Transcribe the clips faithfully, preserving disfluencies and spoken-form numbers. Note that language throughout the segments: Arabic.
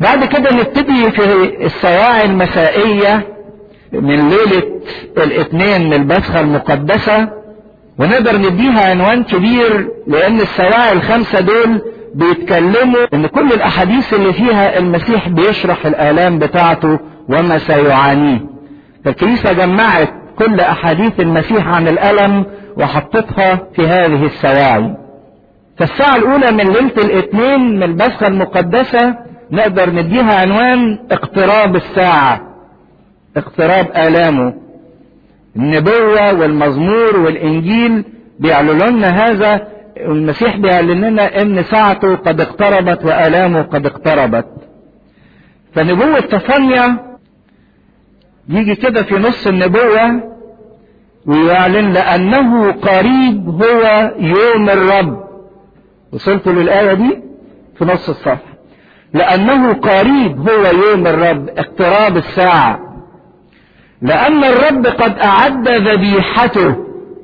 بعد كده نبتدي في السواعي المسائية من ليلة الاثنين من البسخة المقدسة، ونقدر نديها عنوان كبير لان السواعي الخمسة دول بيتكلموا ان كل الاحاديث اللي فيها المسيح بيشرح الالام بتاعته وما سيعانيه. فالكنيسة جمعت كل احاديث المسيح عن الالم وحطتها في هذه السواعي. فالساعة الاولى من ليلة الاثنين من البسخة المقدسة نقدر نديها عنوان اقتراب الساعة، اقتراب آلامه. النبوة والمزمور والإنجيل بيعلنوا لنا هذا، المسيح بيعلن لنا إن ساعته قد اقتربت وآلامه قد اقتربت. فنبوة تصنيع يجي كده في نص النبوة ويعلن لأنه قريب هو يوم الرب. وصلتوا للآية دي في نص الصفحة، لأنه قريب هو يوم الرب، اقتراب الساعة. لأن الرب قد أعد ذبيحته،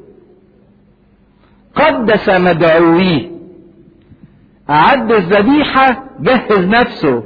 قدس مدعويه. أعد الذبيحة، جهز نفسه،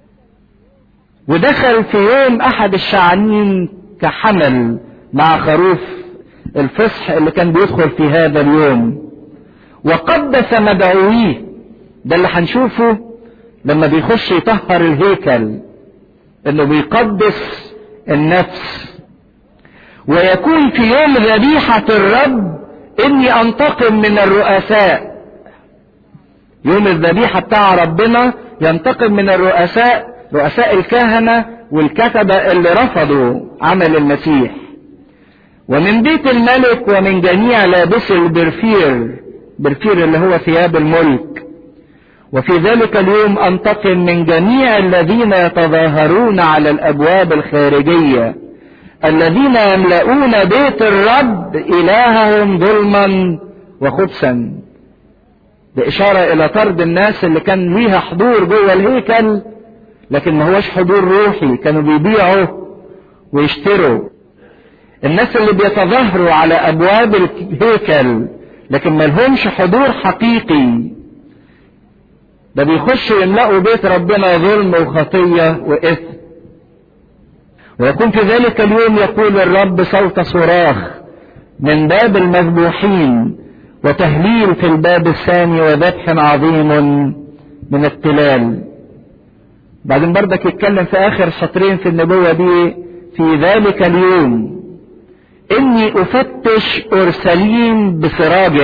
ودخل في يوم أحد الشعانين كحمل مع خروف الفصح اللي كان بيدخل في هذا اليوم. وقدس مدعويه، ده اللي هنشوفه لما بيخش يطهر الهيكل، انه بيقدس النفس. ويكون في يوم ذبيحة الرب اني انتقم من الرؤساء. يوم الذبيحة بتاع ربنا ينتقم من الرؤساء، رؤساء الكهنة والكتبة اللي رفضوا عمل المسيح. ومن بيت الملك ومن جميع لابس البرفير، برفير اللي هو ثياب الملك. وفي ذلك اليوم انتقم من جميع الذين يتظاهرون على الابواب الخارجية، الذين يملؤون بيت الرب الههم ظلما وخبثا. بإشارة الى طرد الناس اللي كان ليها حضور جوه الهيكل، لكن ما هوش حضور روحي، كانوا بيبيعوا ويشتروا. الناس اللي بيتظاهروا على ابواب الهيكل لكن ما لهمش حضور حقيقي، ده بيخشوا يملأوا بيت ربنا ظلم وخطية وإثم. ويكون في ذلك اليوم يقول الرب صوت صراخ من باب المذبوحين، وتهليل في الباب الثاني، وذبح عظيم من التلال. بعدين بردك يتكلم في آخر سطرين في النبوة دي، في ذلك اليوم إني أفتش أورشليم بسراج.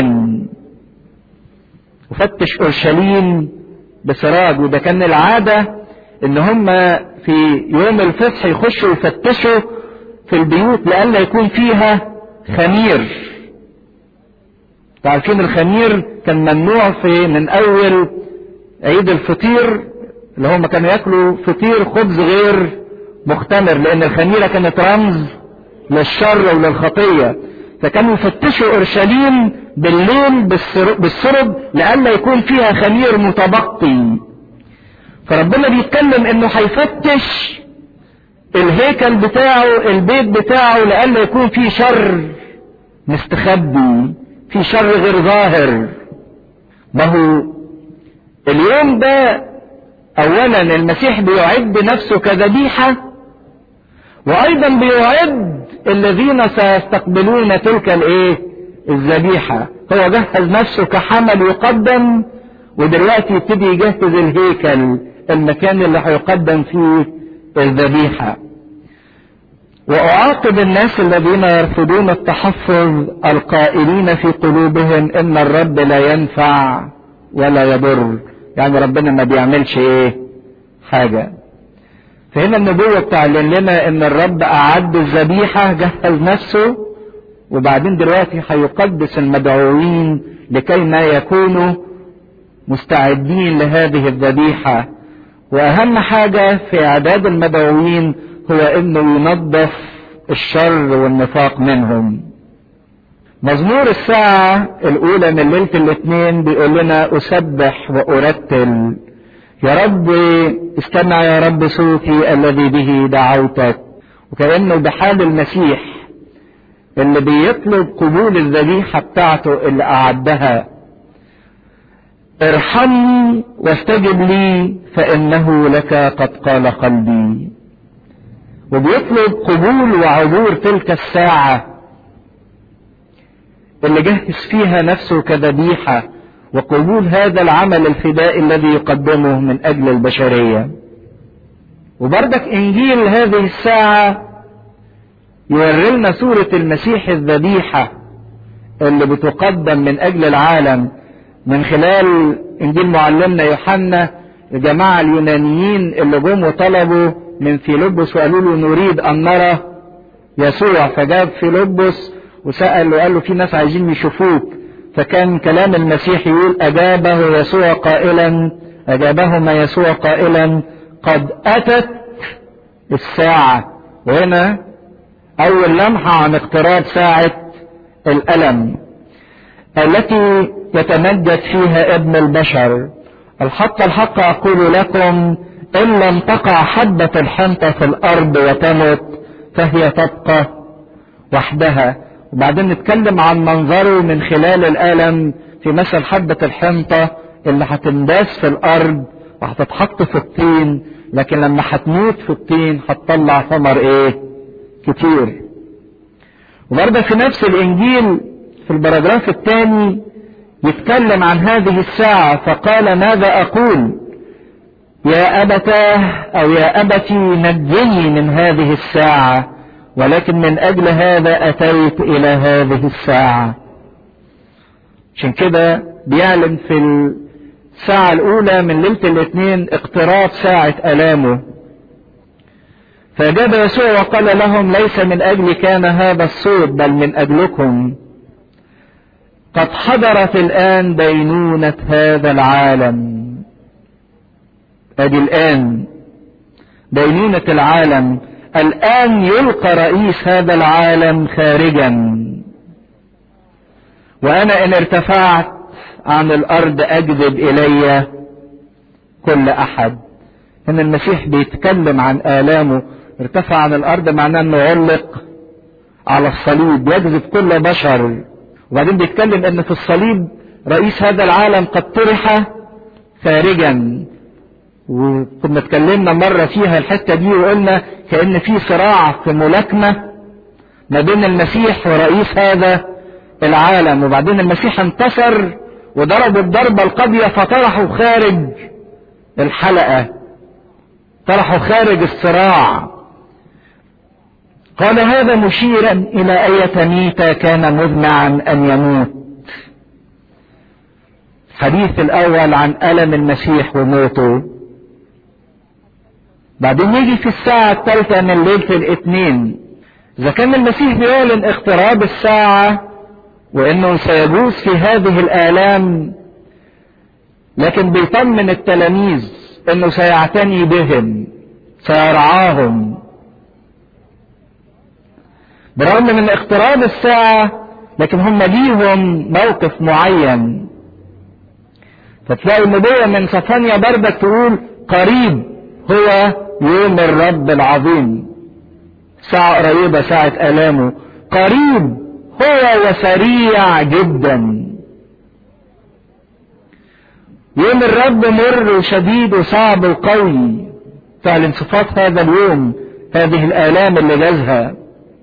أفتش أورشليم بسراج، وده كان العادة ان هم في يوم الفصح يخشوا يفتشوا في البيوت لألا يكون فيها خمير. تعرفين الخمير كان ممنوع في من اول عيد الفطير، اللي هم كانوا ياكلوا فطير خبز غير مختمر، لان الخميرة كانت رمز للشر وللخطية. فكانوا يفتشوا اورشليم بالليل بالسرب لألا يكون فيها خمير متبقي. فربنا بيتكلم انه هيفتش الهيكل بتاعه، البيت بتاعه، لألا يكون فيه شر مستخبي، فيه شر غير ظاهر. ما هو اليوم ده اولا المسيح بيعد نفسه كذبيحة، وايضا بيعد الذين سيستقبلون تلك الايه الذبيحة. هو جهز نفسه كحمل يقدم، ودلوقتي يبتدي يجهز الهيكل، المكان اللي هيقدم فيه الذبيحة. واعاقب الناس الذين يرفضون التحفظ القائلين في قلوبهم ان الرب لا ينفع ولا يضر، يعني ربنا ما بيعملش ايه حاجة. فهنا النبوة بتعلن لنا ان الرب اعد الذبيحة، جهز نفسه، وبعدين دلوقتي هيقدس المدعوين لكي ما يكونوا مستعدين لهذه الذبيحة. واهم حاجة في اعداد المدعوين هو انه ينظف الشر والنفاق منهم. مزمور الساعة الاولى من ليلة الاثنين بيقول لنا اسبح وارتل، يا رب استمع يا رب صوتي الذي به دعوتك. وكأنه بحال المسيح اللي بيطلب قبول الذبيحة بتاعته اللي اعدها. ارحمني واستجب لي فإنه لك قد قال قلبي. وبيطلب قبول وعبور تلك الساعة اللي جهز فيها نفسه كذبيحة، وقبول هذا العمل الفدائي الذي يقدمه من أجل البشرية. وبردك إنجيل هذه الساعة يوري لنا صورة المسيح الذبيحة اللي بتقدم من أجل العالم من خلال إنجيل معلمنا يوحنا. الجماعة اليونانيين اللي جم وطلبوا من فيلبس وقالوا له نريد أن نرى يسوع، فجاب فيلبس وسأل وقال له في ناس عايزين يشوفوك. فكان كلام المسيح يقول أجابه يسوع قائلا أجابهما يسوع قائلا قد أتت الساعة. وهنا أول لمحة عن اقتراب ساعة الألم التي يتمجد فيها ابن البشر. الحق الحق أقول لكم إن لم تقع حبة الحنطة في الأرض وتمت فهي تبقى وحدها. وبعدين نتكلم عن منظره من خلال الألم في مثل حبة الحنطة اللي هتنداس في الأرض وهتتحط في الطين، لكن لما هتموت في الطين هتطلع ثمر ايه كتير. وبرضه في نفس الإنجيل في البراجراف الثاني يتكلم عن هذه الساعة فقال ماذا أقول يا أبتاه أو يا أبتي نجني من هذه الساعة، ولكن من أجل هذا أتيت إلى هذه الساعة. عشان كده بيعلن في الساعة الأولى من ليلة الاثنين اقتراب ساعة ألامه. فأجاب يسوع وقال لهم ليس من أجل كان هذا الصوت بل من أجلكم. قد حضرت الآن دينونة هذا العالم. أدي الآن دينونة العالم. الآن يلقى رئيس هذا العالم خارجا، وأنا إن ارتفعت عن الأرض أجذب إلي كل أحد. إن المسيح بيتكلم عن آلامه. ارتفع عن الأرض معناه أنه علق على الصليب يجذب كل بشر. وبعدين بيتكلم أن في الصليب رئيس هذا العالم قد طرح خارجا. وكنا اتكلمنا مرة فيها الحتة دي وقلنا كأن في صراع في ملاكمة ما بين المسيح ورئيس هذا العالم، وبعدين المسيح انتصر وضرب الضربة القاضية فطرحوا خارج الحلقة، طرحوا خارج الصراع. قال هذا مشيرا إلى أية ميتة كان مذنعا أن يموت. الحديث الأول عن ألم المسيح وموته. بعدين يجي في الساعة الثالثة من ليلة الاثنين إذا كان المسيح بيعلن اقتراب الساعة وإنه سيجوز في هذه الآلام، لكن بيطمن التلاميذ إنه سيعتني بهم سيرعاهم. برغم من اقتراب الساعة لكن هم ليهم موقف معين. فتلاقي النبوة من صفانيا بردك تقول قريب هو يوم الرب العظيم. ساعة قريبة ساعة آلامه. قريب هو وسريع جدا. يوم الرب مر وشديد وصعب وقوي. فعلا صفات هذا اليوم هذه الآلام اللي جازها.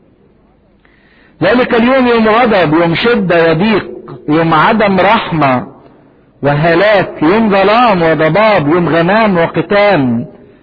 ذلك اليوم يوم غضب، يوم شدة وضيق، يوم عدم رحمة وهلاك، يوم ظلام وضباب، يوم غمام وقتام،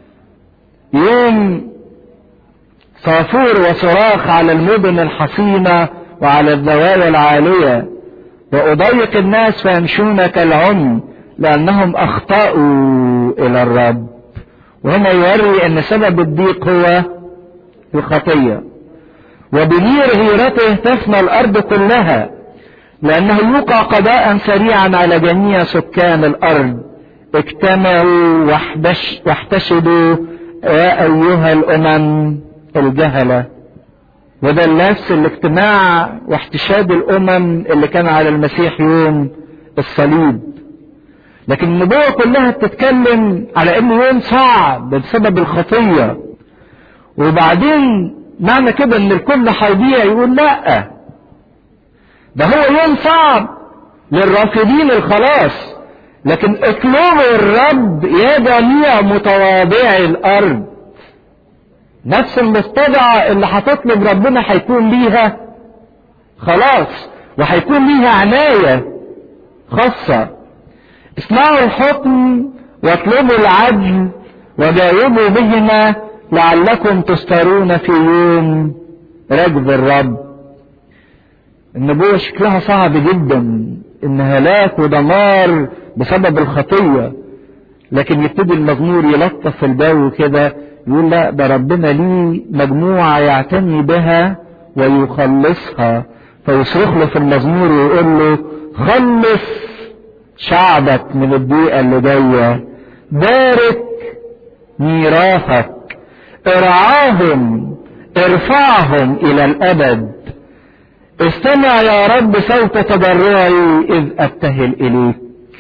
يوم صافور وصراخ على المدن الحصينة وعلى الزوايا العالية. وأضيق الناس فيمشون كالعمي لأنهم أخطأوا إلى الرب. وهنا يوري أن سبب الضيق هو الخطية. وبنير غيرته تفنى الأرض كلها لأنه يوقع قضاء سريعا على جميع سكان الأرض. اجتمعوا واحتش واحتشدوا يا أيها الأمم الجهلة. وده نفس الاجتماع واحتشاد الأمم اللي كان على المسيح يوم الصليب. لكن النبوة كلها بتتكلم على انه يوم صعب بسبب الخطية. وبعدين معنى كده ان الكل هيضيع يقول لا، ده هو يوم صعب للرافضين الخلاص، لكن اطلبوا الرب يا جميع متواضعي الارض. نفس المستضعة اللي هتطلب ربنا هيكون ليها خلاص، وهيكون ليها عناية خاصة. اسمعوا الحكم واطلبوا العدل وجاوبوا بهما لعلكم تسترون في يوم رجب الرب. النبوة شكلها صعب جدا، ان هلاك ودمار بسبب الخطية، لكن يبتدي المزمور يلطف في الجو كده، يقول لا ده ربنا ليه مجموعة يعتني بها ويخلصها، فيصرخ له في المزمور ويقول له خلص شعبك من الضيقة اللي جاية، بارك ميراثك، ارعاهم ارفعهم الى الابد، استمع يا رب صوت تضرعي اذ ابتهل اليك.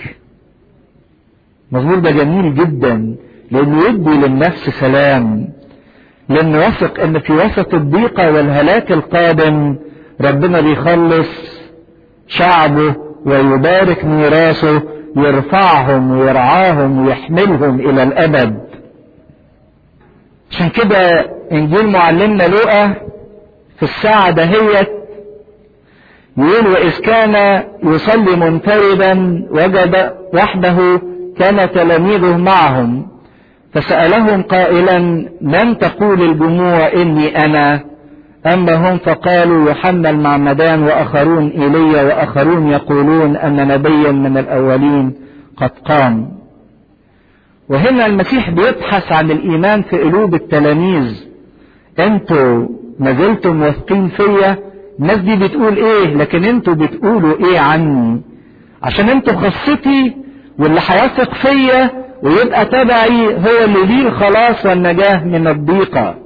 المزمور ده جميل جدا لانه يدي للنفس سلام، لانه واثق ان في وسط الضيقة والهلاك القادم ربنا بيخلص شعبه ويبارك ميراثه، يرفعهم ويرعاهم ويحملهم الى الابد. عشان كده انجيل معلمنا لوقا في الساعة دهيت يقول واذ كان يصلي منفردا وجد وحده كان تلاميذه معهم فسألهم قائلا من تقول الجموع اني انا؟ اما هم فقالوا يوحنا المعمدان واخرون ايليا واخرون يقولون ان نبيا من الاولين قد قام. وهنا المسيح بيبحث عن الايمان في قلوب التلاميذ. انتوا ما زلتم واثقين فيا؟ الناس دي بتقول ايه، لكن انتوا بتقولوا ايه عني؟ عشان انتوا خاصتي، واللي هيثق فيا ويبقى تبعي هو اللي ليه الخلاص والنجاة من الضيقة.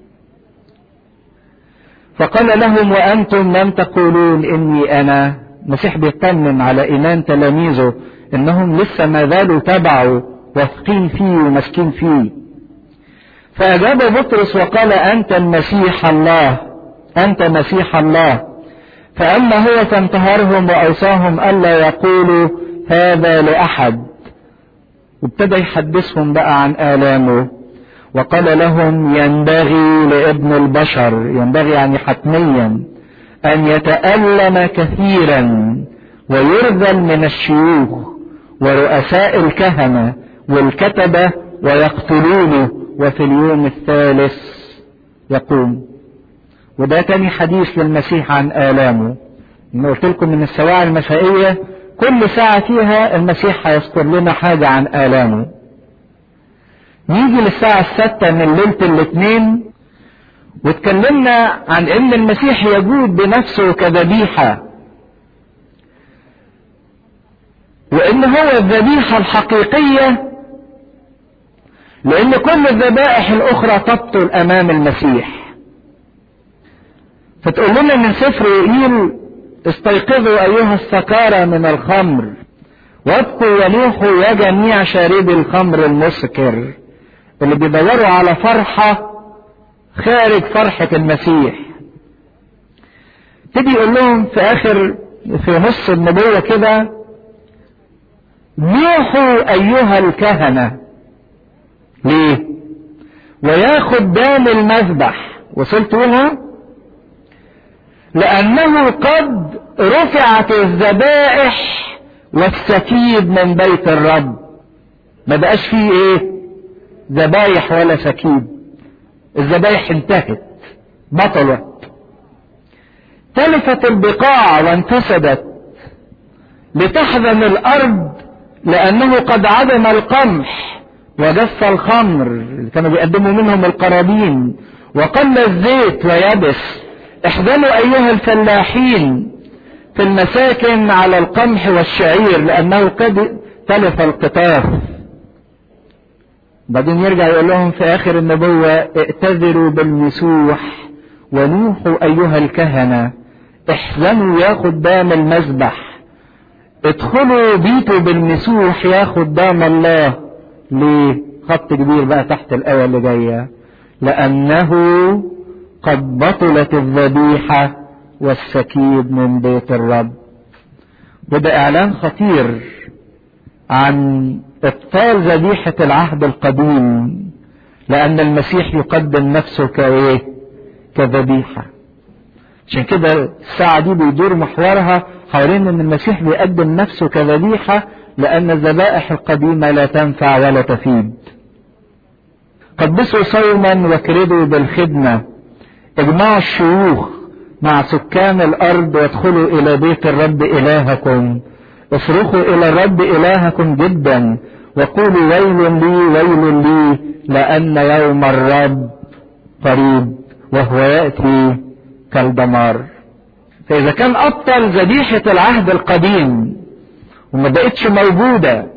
فقال لهم وانتم لم تقولون اني انا. المسيح بيطمن على ايمان تلاميذه انهم لسه ما زالوا تبعوا واثقين فيه وماسكين فيه. فاجاب بطرس وقال انت المسيح الله، انت مسيح الله. فاما هو فانتهرهم واوصاهم الا يقولوا هذا لاحد، وابتدى يحدثهم بقى عن آلامه. وقال لهم ينبغي لابن البشر، ينبغي يعني حتميا، أن يتألم كثيرا ويرذل من الشيوخ ورؤساء الكهنة والكتبة ويقتلونه وفي اليوم الثالث يقوم. وده تاني حديث للمسيح عن آلامه. أنا قلت لكم من السواعي المسائية كل ساعة فيها المسيح هيذكر لنا حاجة عن آلامه. نيجي للساعة الستة من ليلة الاثنين واتكلمنا عن ان المسيح يجود بنفسه كذبيحة، وان هو الذبيحة الحقيقية، لان كل الذبائح الاخرى تبطل امام المسيح. فتقول لنا من سفر يقول استيقظوا ايها السكارى من الخمر وابكوا ونوحوا يا جميع شاربي الخمر المسكر، اللي بيدوروا على فرحة خارج فرحة المسيح. تبي يقول لهم في اخر في نص النبوة كده نوحوا ايها الكهنة. ليه؟ ويا خدام المذبح. وصلتوا لها؟ لانه قد رفعت الذبائح والسكيب من بيت الرب. ما بقاش فيه ايه؟ ذبايح ولا سكيب. الذبايح انتهت، بطلت، تلفت البقاع وانفسدت، لتحزن الارض لانه قد عدم القمح وجف الخمر اللي كانوا بيقدموا منهم القرابين، وقل الزيت ويبس. احزنوا ايها الفلاحين في المساكن على القمح والشعير لانه قد تلف القطاف. بعدين يرجع يقول لهم في اخر النبوة ائتذروا بالمسوح ونوحوا ايها الكهنة، احزنوا يا خدام المذبح، ادخلوا بيتوا بالمسوح يا خدام الله. ليه؟ خط كبير بقى تحت الايه اللي جايه، لانه قد بطلت الذبيحة والسكيب من بيت الرب. وده اعلان خطير عن ابطال ذبيحة العهد القديم، لان المسيح يقدم نفسه كايه؟ كذبيحة. عشان كده الساعة دي بيدور محورها حوالين ان المسيح بيقدم نفسه كذبيحة، لان الذبائح القديمة لا تنفع ولا تفيد. قدسوا صوما واكردوا بالخدمة، اجمعوا الشيوخ مع سكان الارض وادخلوا الى بيت الرب الهكم، اصرخوا الى الرب الهكم جدا وقولوا ويل لي ويل لي، لان يوم الرب قريب وهو يأتي كالدمار. فاذا كان ابطل ذبيحة العهد القديم وما بقتش موجودة،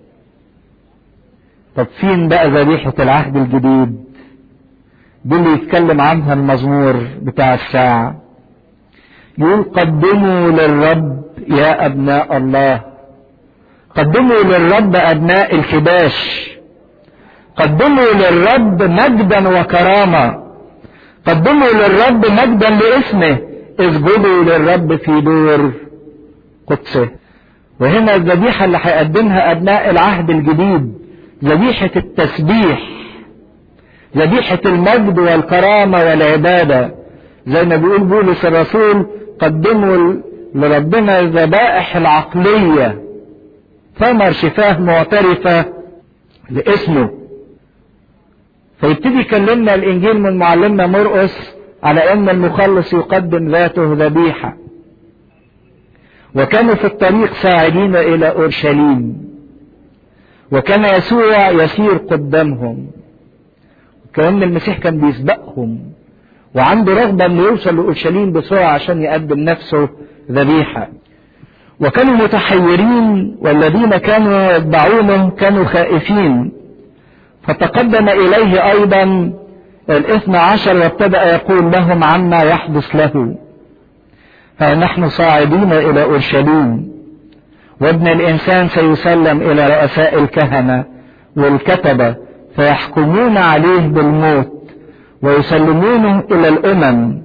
طب فين بقى ذبيحة العهد الجديد؟ دي اللي يتكلم عنها المزمور بتاع الساعة. يقول قدموا للرب يا ابناء الله، قدموا للرب ابناء الكباش، قدموا للرب مجدا وكرامة، قدموا للرب مجدا لاسمه، اسجدوا للرب في دور قدسه. وهنا الذبيحة اللي هيقدمها ابناء العهد الجديد ذبيحة التسبيح، ذبيحة المجد والكرامة والعبادة، زي ما بيقول بولس الرسول قدموا لربنا الذبائح العقلية ثمر شفاه معترفة لاسمه. فيبتدي يكلمنا الانجيل من معلمنا مرقس على ان المخلص يقدم ذاته ذبيحة. وكانوا في الطريق ساعدين الى اورشليم، وكان يسوع يسير قدامهم، كأن المسيح كان بيسبقهم وعنده رغبة انه يوصل لأورشليم بسرعة عشان يقدم نفسه ذبيحة. وكانوا متحيرين، والذين كانوا يتبعونه كانوا خائفين، فتقدم إليه أيضا الاثنى عشر وابتدأ يقول لهم عما يحدث له. فنحن صاعدين إلى أورشليم، وابن الإنسان سيسلم إلى رؤساء الكهنة والكتبة فيحكمون عليه بالموت ويسلمونه إلى الأمم.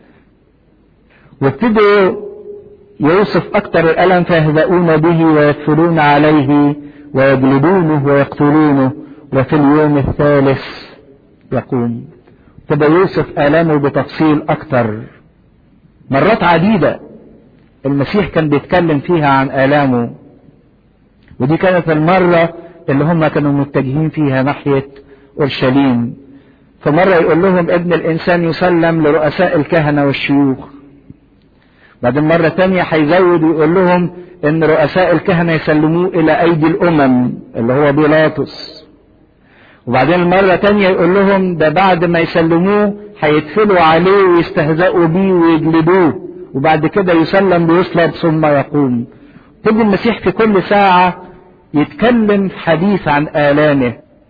وابتدوا يوصف أكتر الألم، فيهزؤون به ويدفلون عليه ويجلدونه ويقتلونه وفي اليوم الثالث يقوم. ابتدى يوصف آلامه بتفصيل أكتر. مرات عديدة المسيح كان بيتكلم فيها عن آلامه، ودي كانت المرة اللي هم كانوا متجهين فيها ناحية أورشليم. فمرة يقول لهم ابن الإنسان يسلم لرؤساء الكهنة والشيوخ، بعدين مرة تانية هيزود ويقول لهم ان رؤساء الكهنة يسلموه الى ايدي الامم اللي هو بيلاطس، وبعدين مرة تانية يقول لهم ده بعد ما يسلموه هيدفلوا عليه ويستهزئوا بيه ويجلدوه، وبعد كده يسلم ويصلب ثم يقوم. تبقى المسيح في كل ساعة يتكلم حديث عن آلامه.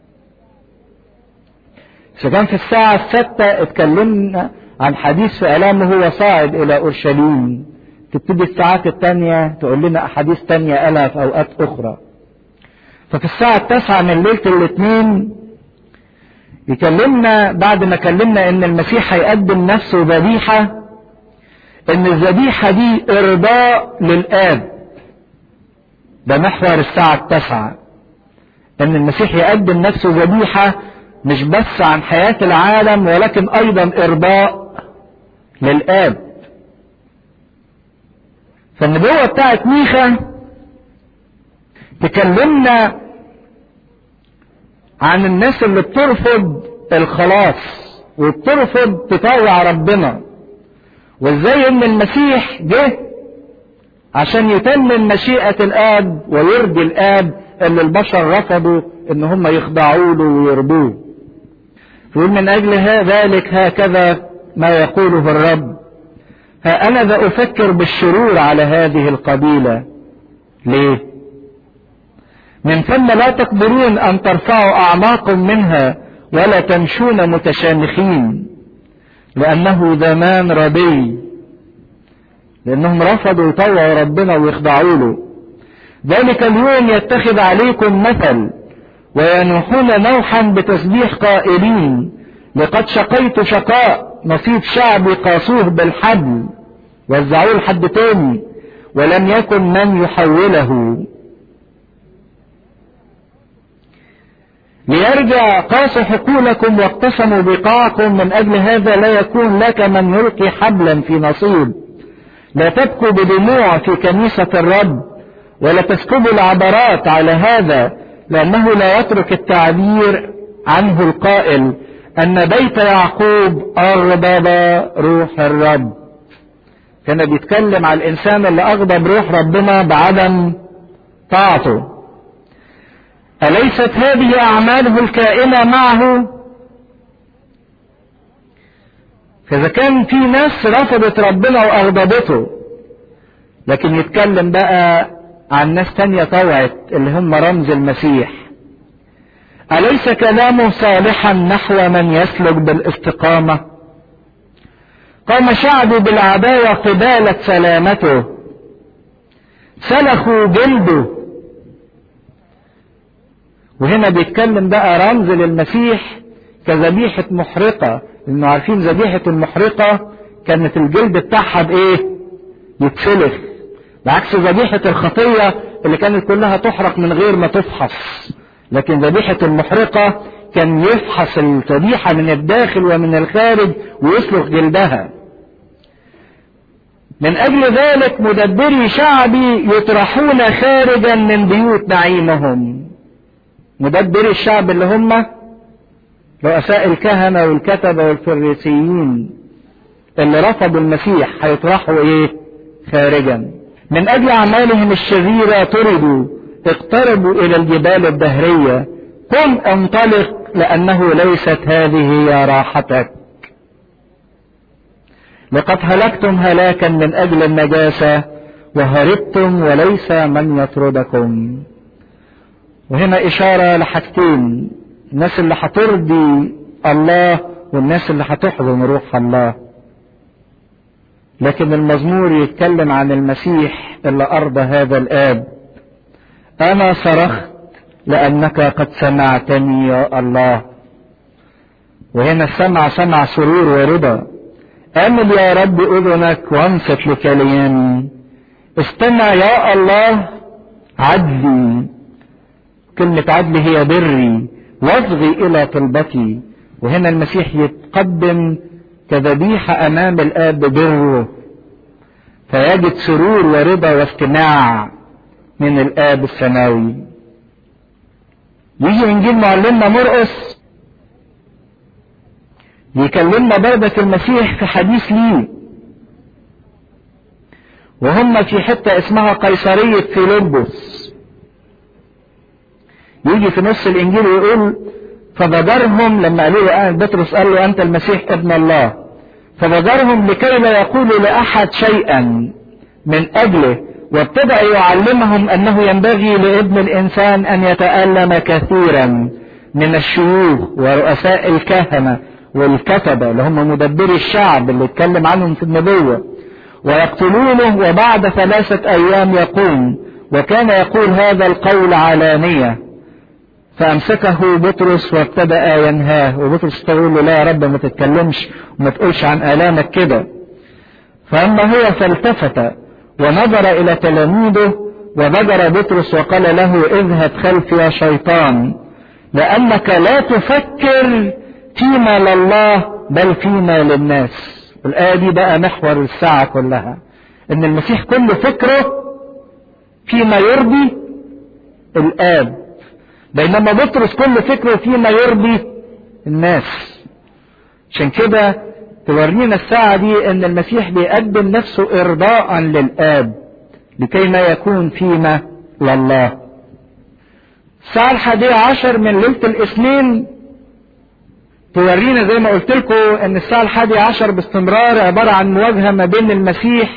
إذا كان في الساعة الستة اتكلمنا عن حديث في آلامه هو صاعد إلى أورشليم، تبتدي الساعات التانية تقول لنا أحاديث تانية قالها في أوقات أخرى. ففي الساعة التاسعة من ليلة الاثنين يكلمنا بعد ما كلمنا إن المسيح هيقدم نفسه ذبيحة، إن الذبيحة دي إرضاء للآب. ده محور الساعة التاسعة، إن المسيح يقدم نفسه ذبيحة مش بس عن حياة العالم ولكن أيضا إرضاء للآب. فالنبوة بتاعت ميخا تكلمنا عن الناس اللي بترفض الخلاص وبترفض تطوع ربنا، وازاي ان المسيح جه عشان يتمم مشيئة الآب ويرضي الآب اللي البشر رفضوا ان هم يخضعوا له ويرضوه. يقول من اجل ذلك هكذا ما يقوله الرب، ها انا ذا افكر بالشرور على هذه القبيلة. ليه؟ من ثم لا تقدرون ان ترفعوا اعماقكم منها ولا تمشون متشامخين، لانه زمان ردي، لانهم رفضوا يطوعوا ربنا ويخضعوا له. ذلك اليوم يتخذ عليكم مثل وينوحون نوحا بتسبيح قائلين لقد شقيت شقاء، نصيب شعبي قاسوه بالحبل وزعوه لحد تاني ولم يكن من يحوله. ليرجع قاسوا حقولكم واقتسموا بقاعكم، من أجل هذا لا يكون لك من يلقي حبلا في نصيب. لا تبكوا بدموع في كنيسة الرب، ولا تسكبوا العبرات على هذا، لأنه لا يترك التعبير عنه القائل أن بيت يعقوب أغضب روح الرب. كان بيتكلم على الإنسان اللي أغضب روح ربنا بعدم طاعته. أليست هذه أعماله الكائنة معه؟ فإذا كان في ناس رفضت ربنا وأغضبته، لكن يتكلم بقى عن ناس تانية طوعت اللي هم رمز المسيح. أليس كلامه صالحا نحو من يسلك بالاستقامة؟ قام شعبه بالعداوة قبالة سلامته، سلخوا جلده. وهنا بيتكلم بقى رمز للمسيح كذبيحة محرقة، لأنه عارفين ذبيحة المحرقة كانت الجلد بتاعها بإيه؟ يتسلخ، بعكس ذبيحة الخطية اللي كانت كلها تحرق من غير ما تفحص. لكن ذبيحة المحرقة كان يفحص الذبيحة من الداخل ومن الخارج ويسلخ جلدها. من أجل ذلك مدبري شعبي يطرحون خارجا من بيوت نعيمهم. مدبري الشعب اللي هم رؤساء الكهنة والكتبة والفريسيين اللي رفضوا المسيح هيطرحوا ايه؟ خارجا. من أجل أعمالهم الشريرة طردوا، اقتربوا إلى الجبال الدهرية. قم انطلق لأنه ليست هذه هي راحتك. لقد هلكتم هلاكا من أجل النجاسة وهربتم وليس من يطردكم. وهنا إشارة لحاجتين: الناس اللي هترضي الله والناس اللي هتحضن روح الله. لكن المزمور يتكلم عن المسيح اللي أرضى هذا الآب. أنا صرخت لأنك قد سمعتني يا الله. وهنا السمع سمع سرور ورضا. أمل يا رب أذنك وانصت لكلامي. استمع يا الله عدلي. كلمة عدل هي بري، واصغي إلى طلبتي. وهنا المسيح يتقدم كذبيحة أمام الآب ببره، فيجد سرور ورضا واستماع من الآب السماوي. يجي إنجيل معلمنا مرقس يكلمنا برضة المسيح في حديث ليه، وهم في حتة اسمها قيصرية فيلبس. يجي في نص الإنجيل ويقول: فبدرهم لما قالوا له بطرس قال له أنت المسيح ابن الله، فبدرهم لكي لا يقولوا لأحد شيئا من أجله، وابتدأ يعلمهم أنه ينبغي لابن الإنسان أن يتألم كثيرا من الشيوخ ورؤساء الكهنة والكتبة اللي هم مدبري الشعب اللي اتكلم عنهم في النبوة، ويقتلونه وبعد ثلاثة أيام يقوم. وكان يقول هذا القول علانية. فأمسكه بطرس وابتدأ ينهاه، وبطرس تقول له: لا يا رب ما تتكلمش وما تقولش عن آلامك كده. فأما هو فالتفت ونظر إلى تلاميذه وبجر بطرس وقال له: اذهب خلفي يا شيطان، لأنك لا تفكر فيما لله بل فيما للناس. الآية دي بقى محور الساعة كلها، إن المسيح كل فكره فيما يرضي الآب، بينما بطرس كل فكره فيما يرضي الناس. عشان كده تورينا الساعة دي ان المسيح بيقدم نفسه ارضاء للآب لكي ما يكون فيما لله. الساعة الحادية عشر من ليلة الاثنين تورينا زي ما قلت لكم ان الساعة الحادية عشر باستمرار عبارة عن مواجهة ما بين المسيح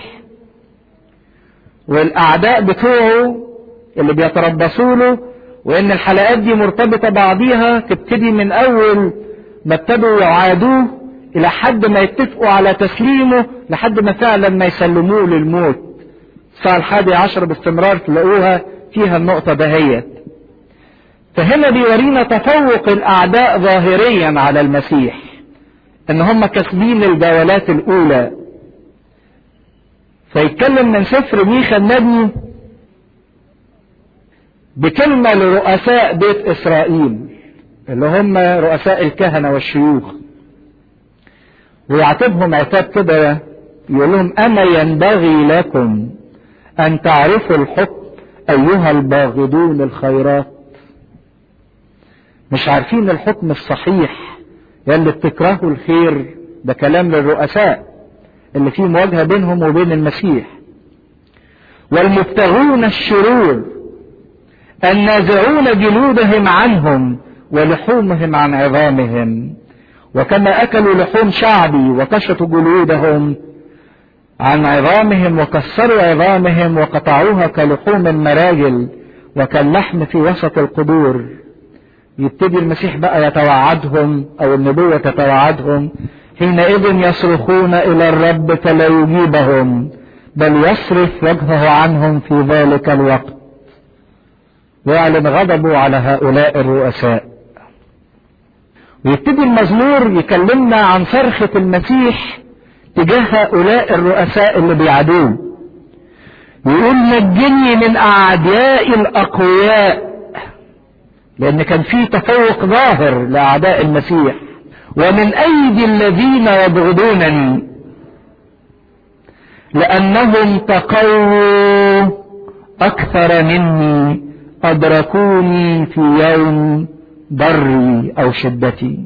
والاعداء بتوعه اللي بيتربصوا له، وان الحلقات دي مرتبطة بعضيها، تبتدي من اول ما ابتدوا يعادوه الى حد ما يتفقوا على تسليمه، لحد ما فعلا ما يسلموه للموت. الساعة الحادية عشر باستمرار تلاقوها فيها النقطة دهيت. فهنا بيورينا تفوق الاعداء ظاهريا على المسيح، ان هم كاسبين الجولات الاولى. فيتكلم من سفر ميخا النبي بكلمة لرؤساء بيت اسرائيل اللي هم رؤساء الكهنة والشيوخ، ويعاتبهم عتاب كده، يقول لهم أما ينبغي لكم أن تعرفوا الحكم أيها الباغضون الخيرات؟ مش عارفين الحكم الصحيح يلي بتكرهوا الخير؟ ده كلام للرؤساء اللي فيه مواجهة بينهم وبين المسيح. والمبتغون الشرور النازعون جلودهم عنهم ولحومهم عن عظامهم، وكما أكلوا لحوم شعبي وكشطوا جلودهم عن عظامهم وكسروا عظامهم وقطعوها كلحوم المراجل وكاللحم في وسط القدور. يبتدي المسيح بقى يتوعدهم، أو النبوة تتوعدهم: حينئذ يصرخون إلى الرب فلا يجيبهم، بل يصرف وجهه عنهم في ذلك الوقت، ويعلن غضبه على هؤلاء الرؤساء. ويبتدي المزمور يكلمنا عن صرخة المسيح تجاه هؤلاء الرؤساء اللي بيعادوه. يقول: نجني من أعداء الأقوياء، لأن كان في تفوق ظاهر لأعداء المسيح، ومن أيدي الذين يبغضونني، لأنهم تقووا أكثر مني، أدركوني في يوم ضري أو شدتي.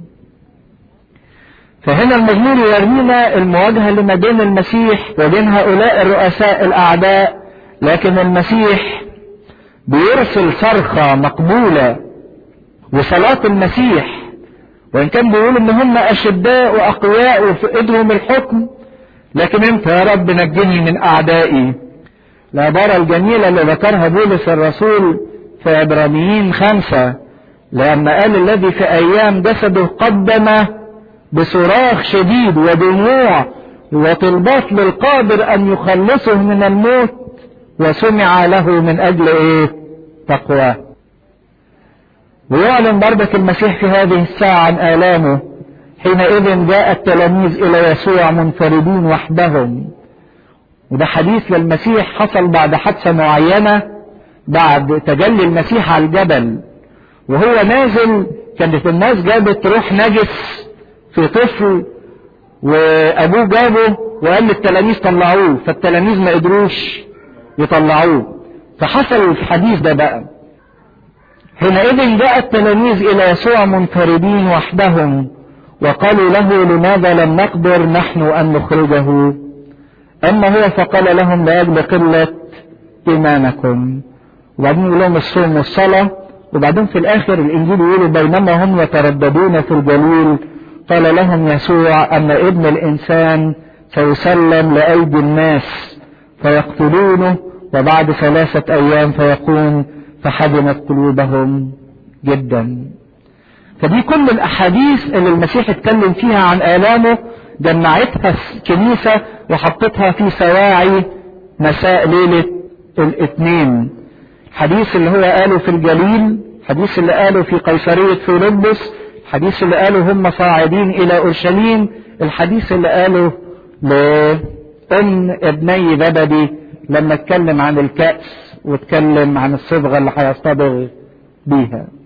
فهنا المزمور يرمينا المواجهة اللي ما بين المسيح وبين هؤلاء الرؤساء الأعداء، لكن المسيح بيرسل صرخة مقبولة. وصلاة المسيح وإن كان بيقول إن هم أشداء وأقوياء وفي إيدهم الحكم، لكن أنت يا رب نجني من أعدائي. العبارة الجميلة اللي ذكرها بولس الرسول في عبرانيين خمسة، لما قال: الذي في أيام جسده قدم بصراخ شديد ودموع وطلبات للقادر أن يخلصه من الموت، وسمع له من أجل إيه؟ تقواه. ويعلن برضك المسيح في هذه الساعة عن آلامه: حينئذ جاء التلاميذ إلى يسوع منفردين وحدهم. وده حديث للمسيح حصل بعد حادثة معينة، بعد تجلي المسيح على الجبل وهو نازل. كانت الناس جابت روح نجس في طفل، وأبوه جابه وقال للتلاميذ طلعوه، فالتلاميذ ما قدروش يطلعوه. فحصل الحديث ده بقى: حينئذ جاء التلاميذ إلى يسوع منفردين وحدهم، وقالوا له: لماذا لم نقدر نحن أن نخرجه؟ أما هو فقال لهم: لأجل قلة إيمانكم. وبعدين يقول لهم الصوم والصلاة. وبعدين في الآخر الإنجيل يقول: بينما هم يترددون في الجليل قال لهم يسوع أن ابن الإنسان سيسلم لأيدي الناس فيقتلونه، وبعد ثلاثة أيام فيقوم، فحزنت قلوبهم جدا. فدي كل الأحاديث اللي المسيح اتكلم فيها عن آلامه جمعتها الكنيسة وحطتها في سواعي مساء ليلة الاثنين. الحديث اللي هو قاله في الجليل، الحديث اللي قاله في قيصرية فيلبس، الحديث اللي قاله هم صاعدين إلى أورشليم، الحديث اللي قاله لأم ابني زبدي لما اتكلم عن الكأس واتكلم عن الصبغة اللي هيصطبغ بيها.